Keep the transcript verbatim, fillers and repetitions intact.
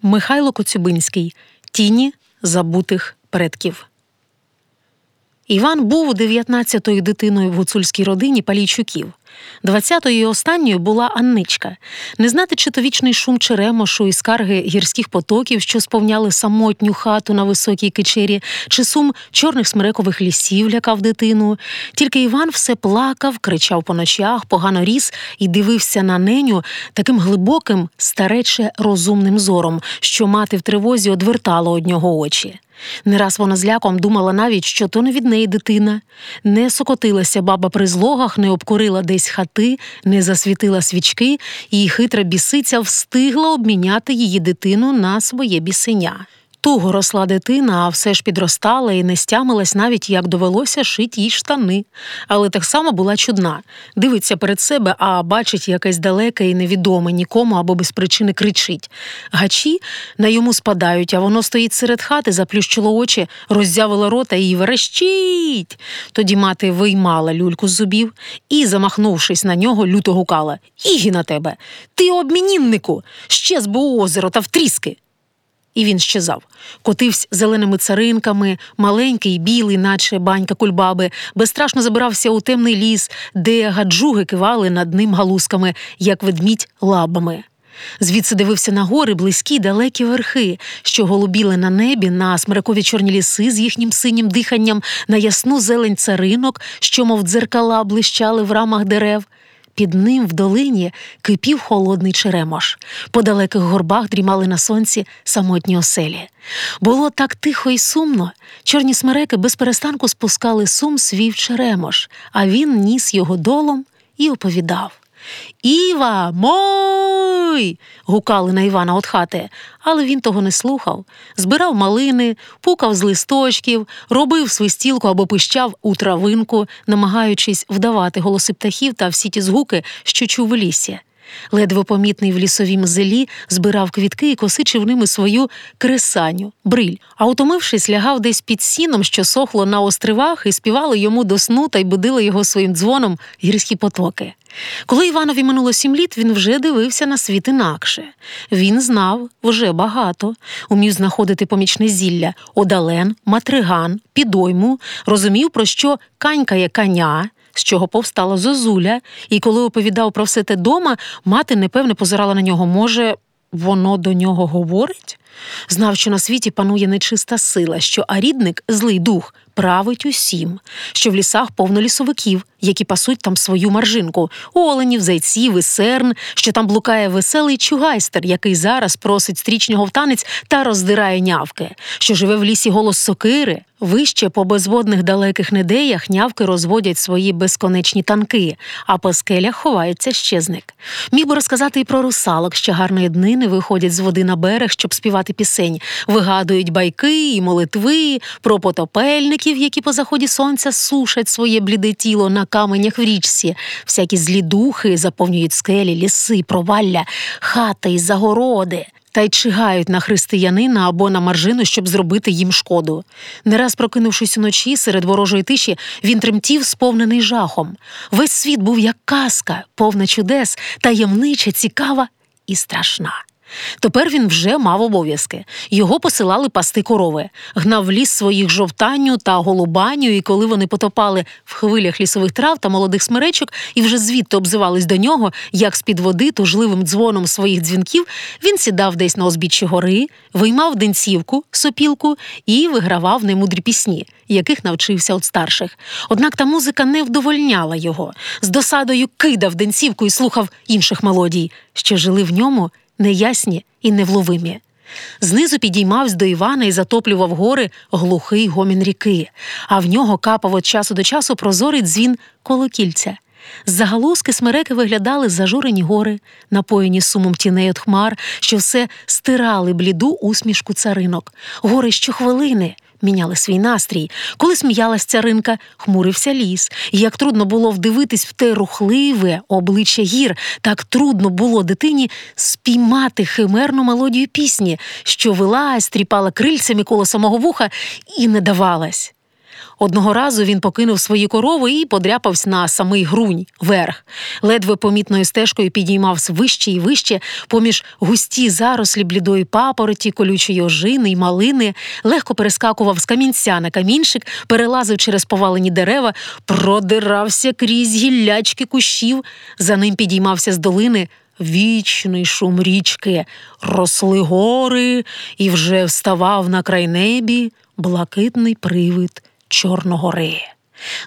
Михайло Коцюбинський. Тіні забутих предків. Іван був дев'ятнадцятою дитиною в гуцульській родині Палійчуків. Двадцятою і останньою була Анничка. Не знати, чи то вічний шум черемошу і скарги гірських потоків, що сповняли самотню хату на високій кичері, чи сум чорних смерекових лісів лякав дитину. Тільки Іван все плакав, кричав по ночах, погано ріс і дивився на неню таким глибоким, старече розумним зором, що мати в тривозі одвертала од нього очі. Не раз вона з ляком думала навіть, що то не від неї дитина. Не сокотилася баба при злогах, не обкурила десь хати, не засвітила свічки, і хитра бісиця встигла обміняти її дитину на своє бісеня. Туго росла дитина, а все ж підростала і не стямилась навіть, як довелося шить їй штани. Але так само була чудна. Дивиться перед себе, а бачить якесь далеке і невідоме нікому або без причини кричить. Гачі на йому спадають, а воно стоїть серед хати, заплющило очі, роззявило рота і верещить. Тоді мати виймала люльку з зубів і, замахнувшись на нього, люто гукала: «Ігі на тебе! Ти обмініннику! Щез би у озеро та втріски!» І він щезав. Котився зеленими царинками, маленький, білий, наче банька кульбаби, безстрашно забирався у темний ліс, де гаджуги кивали над ним галузками, як ведмідь лабами. Звідси дивився на гори близькі, далекі верхи, що голубіли на небі, на смерекові чорні ліси з їхнім синім диханням, на ясну зелень царинок, що, мов дзеркала, блищали в рамах дерев. Під ним в долині кипів холодний черемош. По далеких горбах дрімали на сонці самотні оселі. Було так тихо і сумно. Чорні смереки без перестанку спускали сум свій в черемош, а він ніс його долом і оповідав. «Іва, мой!» – гукали на Івана от хати, але він того не слухав. Збирав малини, пукав з листочків, робив свистілку або пищав у травинку, намагаючись вдавати голоси птахів та всі ті згуки, що чув у лісі. Ледве помітний в лісовій мзелі збирав квітки і косичив ними свою кресаню, бриль, а утомившись, лягав десь під сіном, що сохло на островах, і співали йому до сну та й будили його своїм дзвоном гірські потоки. Коли Іванові минуло сім літ, він вже дивився на світ інакше. Він знав вже багато, умів знаходити помічне зілля, одален, матриган, підойму, розумів, про що канькає коня, з чого повстала зозуля, і коли оповідав про все те дома, мати непевне позирала на нього. Може, воно до нього говорить? Знав, що на світі панує нечиста сила, що арідник, злий дух, править усім, що в лісах повно лісовиків, які пасуть там свою маржинку, оленів, зайців і серн, що там блукає веселий чугайстер, який зараз просить стрічнього в танець та роздирає нявки, що живе в лісі голос сокири, вище по безводних далеких недеях нявки розводять свої безконечні танки, а по скелях ховається щезник. Міг би розказати і про русалок, що гарної днини виходять з води на берег, щоб співати пісень, вигадують байки і молитви, про потопельників, які по заході сонця сушать своє бліде тіло на каменях в річці. Всякі злі духи заповнюють скелі, ліси, провалля, хати і загороди, та й чигають на християнина або на маржину, щоб зробити їм шкоду. Не раз прокинувшись уночі серед ворожої тиші, він тремтів, сповнений жахом. Весь світ був як казка, повна чудес, таємнича, цікава і страшна. Тепер він вже мав обов'язки. Його посилали пасти корови. Гнав в ліс своїх жовтаню та голубаню, і коли вони потопали в хвилях лісових трав та молодих смеречок і вже звідти обзивались до нього, як з-під води тужливим дзвоном своїх дзвінків, він сідав десь на узбіччі гори, виймав денцівку, сопілку і вигравав немудрі пісні, яких навчився від старших. Однак та музика не вдовольняла його. З досадою кидав денцівку і слухав інших мелодій, що жили в ньому неясні і невловимі. Знизу підіймався до Івана і затоплював гори глухий гомін ріки, а в нього капав від часу до часу прозорий дзвін колокільця. З-за галузки смереки виглядали зажурені гори, напоєні сумом тіней від хмар, що все стирали бліду усмішку царинок. Гори щохвилини міняли свій настрій. Коли сміялась царинка, хмурився ліс. І як трудно було вдивитись в те рухливе обличчя гір, так трудно було дитині спіймати химерну мелодію пісні, що вилась, тріпала крильцями коло самого вуха і не давалась. Одного разу він покинув свої корови і подряпався на самий грунь, верх. Ледве помітною стежкою підіймався вище і вище, поміж густі зарослі блідої папороті, колючої ожини й малини, легко перескакував з камінця на камінчик, перелазив через повалені дерева, продирався крізь гіллячки кущів. За ним підіймався з долини вічний шум річки, росли гори, і вже вставав на край небі блакитний привид Чорногори.